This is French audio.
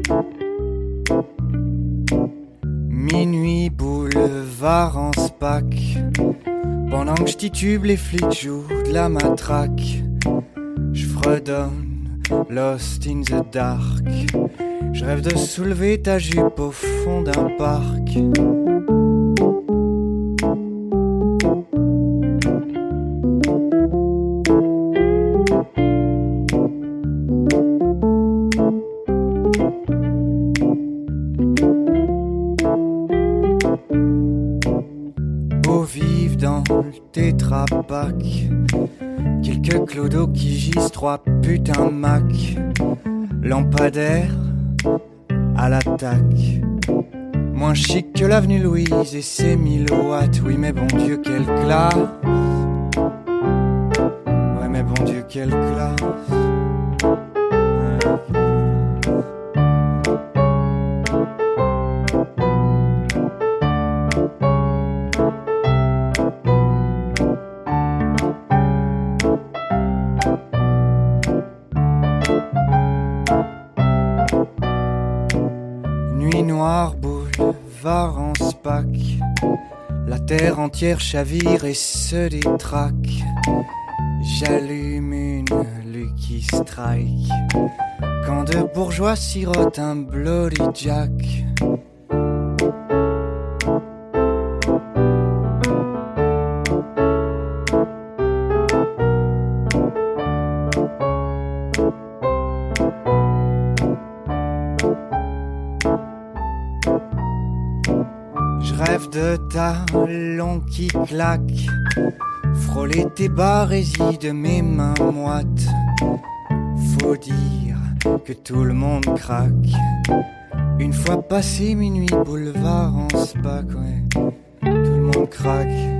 Minuit, boulevard en spac. Pendant que je titube, les flics jouent de la matraque. Je fredonne, lost in the dark. Je rêve de soulever ta jupe au fond d'un parc. Tétrapac, quelques clodos qui gisent, 3 putains de Mac, lampadaire à l'attaque, moins chic que l'avenue Louise et ses 1000 watts. Oui mais bon Dieu quelle classe. Ouais mais bon Dieu quelle classe. Boulevard en spac. La terre entière chavire et se détraque. J'allume une Lucky Strike quand deux bourgeois sirotent un Bloody Jack. De talons qui claquent, frôler tes barésies de mes mains moites. Faut dire que tout le monde craque. Une fois passé minuit, boulevard en spac, ouais, tout le monde craque.